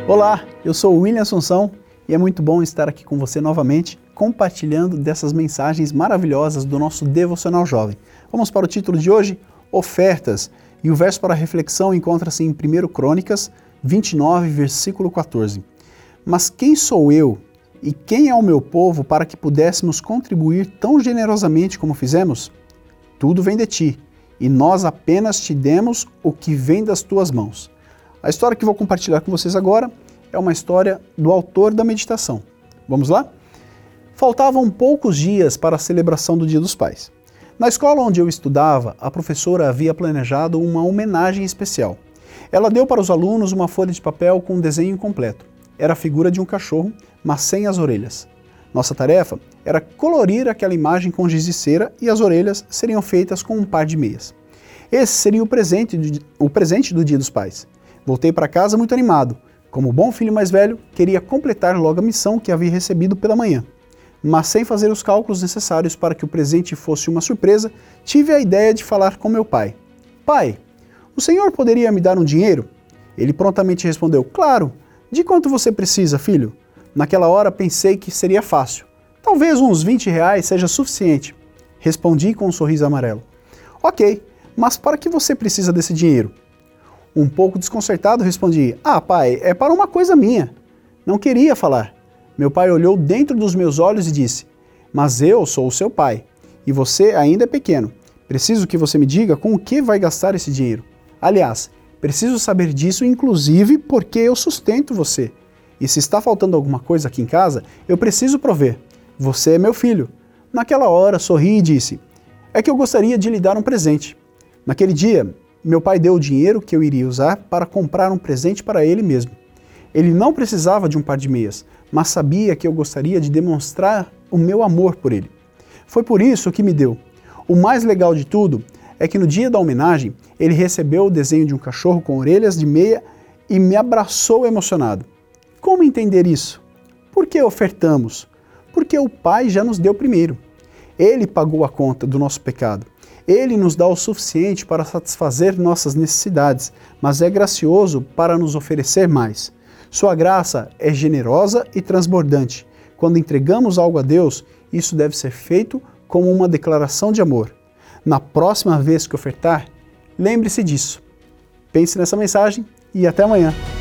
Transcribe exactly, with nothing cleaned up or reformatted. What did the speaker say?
Olá, eu sou o William Assunção e é muito bom estar aqui com você novamente, compartilhando dessas mensagens maravilhosas do nosso Devocional Jovem. Vamos para o título de hoje, Ofertas, e o verso para reflexão encontra-se em primeira Crônicas vinte e nove, versículo quatorze. Mas quem sou eu e quem é o meu povo para que pudéssemos contribuir tão generosamente como fizemos? Tudo vem de ti, e nós apenas te demos o que vem das tuas mãos. A história que vou compartilhar com vocês agora é uma história do autor da meditação. Vamos lá? Faltavam poucos dias para a celebração do Dia dos Pais. Na escola onde eu estudava, a professora havia planejado uma homenagem especial. Ela deu para os alunos uma folha de papel com um desenho incompleto. Era a figura de um cachorro, mas sem as orelhas. Nossa tarefa era colorir aquela imagem com giz de cera e as orelhas seriam feitas com um par de meias. Esse seria o presente, de, o presente do Dia dos Pais. Voltei para casa muito animado. Como bom filho mais velho, queria completar logo a missão que havia recebido pela manhã. Mas sem fazer os cálculos necessários para que o presente fosse uma surpresa, tive a ideia de falar com meu pai. Pai, o senhor poderia me dar um dinheiro? Ele prontamente respondeu, claro. De quanto você precisa, filho? Naquela hora pensei que seria fácil. Talvez uns vinte reais seja suficiente. Respondi com um sorriso amarelo. Ok, mas para que você precisa desse dinheiro? Um pouco desconcertado respondi, ah pai, é para uma coisa minha. Não queria falar. Meu pai olhou dentro dos meus olhos e disse, mas eu sou o seu pai, e você ainda é pequeno. Preciso que você me diga com o que vai gastar esse dinheiro. Aliás, preciso saber disso inclusive porque eu sustento você. E se está faltando alguma coisa aqui em casa, eu preciso prover. Você é meu filho. Naquela hora sorri e disse, é que eu gostaria de lhe dar um presente. Naquele dia, meu pai deu o dinheiro que eu iria usar para comprar um presente para ele mesmo. Ele não precisava de um par de meias, mas sabia que eu gostaria de demonstrar o meu amor por ele. Foi por isso que me deu. O mais legal de tudo é que no dia da homenagem, ele recebeu o desenho de um cachorro com orelhas de meia e me abraçou emocionado. Como entender isso? Por que ofertamos? Porque o Pai já nos deu primeiro. Ele pagou a conta do nosso pecado. Ele nos dá o suficiente para satisfazer nossas necessidades, mas é gracioso para nos oferecer mais. Sua graça é generosa e transbordante. Quando entregamos algo a Deus, isso deve ser feito como uma declaração de amor. Na próxima vez que ofertar, lembre-se disso. Pense nessa mensagem e até amanhã.